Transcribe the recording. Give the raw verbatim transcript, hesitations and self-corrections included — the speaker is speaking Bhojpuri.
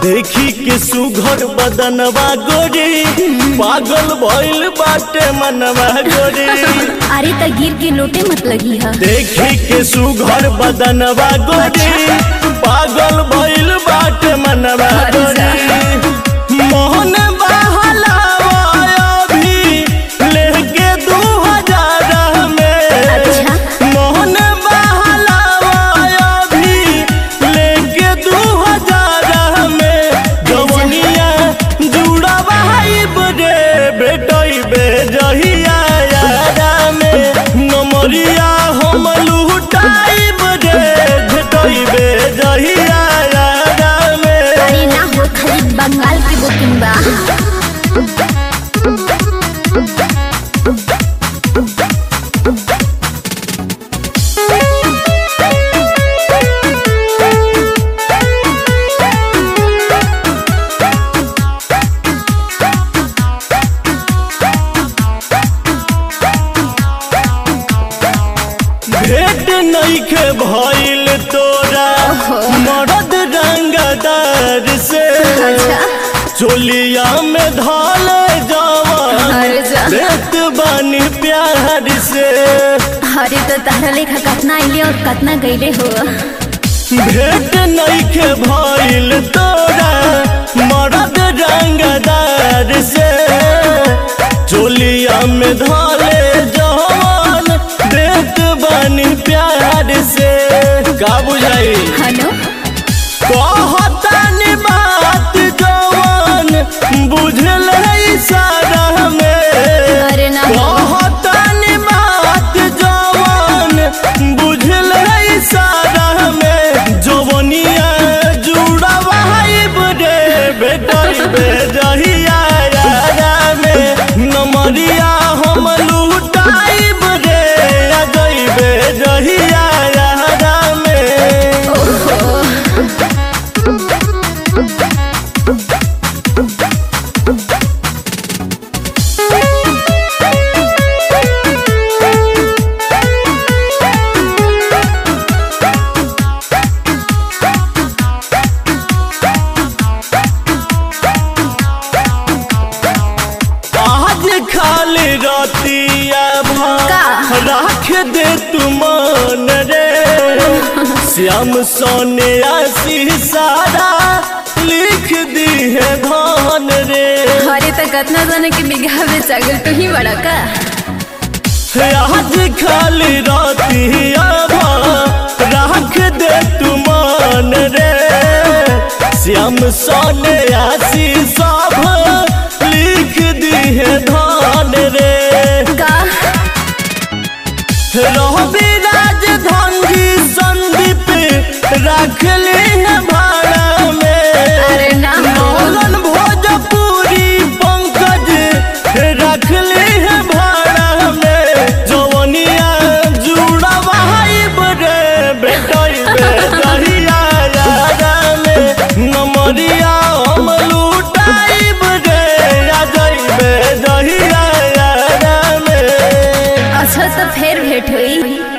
देखी के सुघर बदनवा गोरी पागल भइल बाटे मनवा गोरी। अरे त गिर के लोटे मत लगी है। देखी के सुघर बदनवा गोरी पागल भइल बाटे मनवा गोरी। मोहन बहलावा अभी लेके दू हजार में। मोहन बहलावा अभी लेके दू हजार में। जवनिया जुड़ा भाईब रे बेटई बे जहिया यारा में। नमरिया हम लुटाइब रे भेटई बे जहिया यारा में। अरे ना हो खाली बंगाल की बुकिंग बा। भेट नइखे भइल तोरा मरद रंगदार से। चोलिया में धल जवान देत बानी प्यार से। अरे तो तारा लेखा कतना आइले और कतना गईले हो। भेट नइखे भइल तोरा मरद रंगदार से। चोलिया में धले जवान देत बानी प्यार से। का बुझाई हेलो कहतानी बात जवान बुझल इशारा में। अरे ना कहतानी बात जवान बुझल इशारा में। जवनिया जुड़ा भाईब रे बेटई बे जहिया यारा में। नमरिया हम लुटाइब रे अजई बे जहिया यारा में। आज खाली रतिया राख दे तू मन रे। श्याम सोने आसी सारा लिख दी है धान रे। अरे तो कतना जाने के बिघा में चगल तो ही बड़ा का। आज खाली रतिया राख दे तू मन रे। श्याम सोने आसी सब लिख दी है धान रे। का रवि राजधानी संदीप रख ली है भाड़ा में। अरे ना मोहन भोजपुरी पंकज रख ली है भाड़ा में। जवनिया जुड़ा भाईब रे बेटई बे जहिया यारा में। नमरिया हम लुटाइब रे अजई बे जहिया यारा में। अच्छा तो फिर भेंट हुई।